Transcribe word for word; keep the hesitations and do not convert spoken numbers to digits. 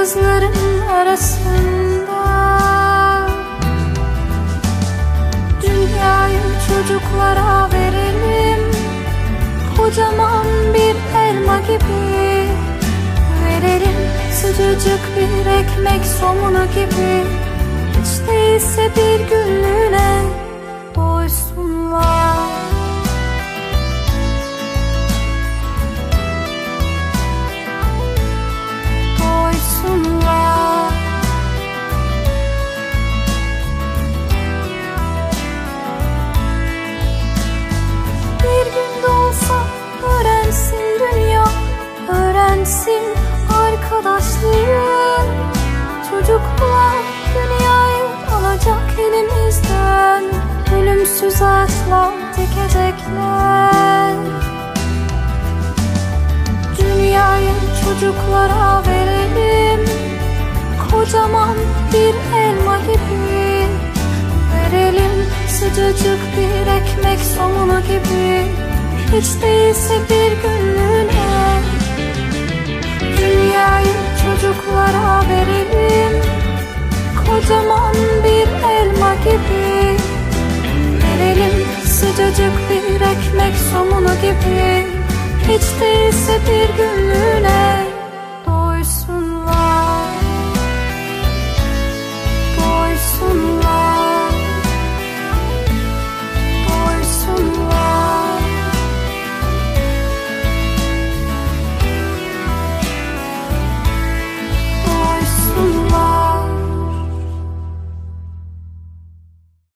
yıldızların arasında. Dünyayı çocuklara verelim, kocaman bir elma gibi. Verelim sıcacık bir ekmek somunu gibi. Hiç değilse bir günlüğüne doysunlar. Doysunlar. Bir gün de olsa öğrensin dünya, öğrensin arkadaşların. Çocuklar dünyayı alacak elimizden, ölümsüz ağaçlar dikecekler. Dünyayı çocuklara verelim, kocaman bir elma gibi. Verelim sıcacık bir ekmek somunu gibi. Hiç değilse bir günlüğüne. Dünyayı çocuklara verelim, kocaman bir elma gibi. Verelim sıcacık bir ekmek somunu gibi. Hiç değilse bir günlüğüne.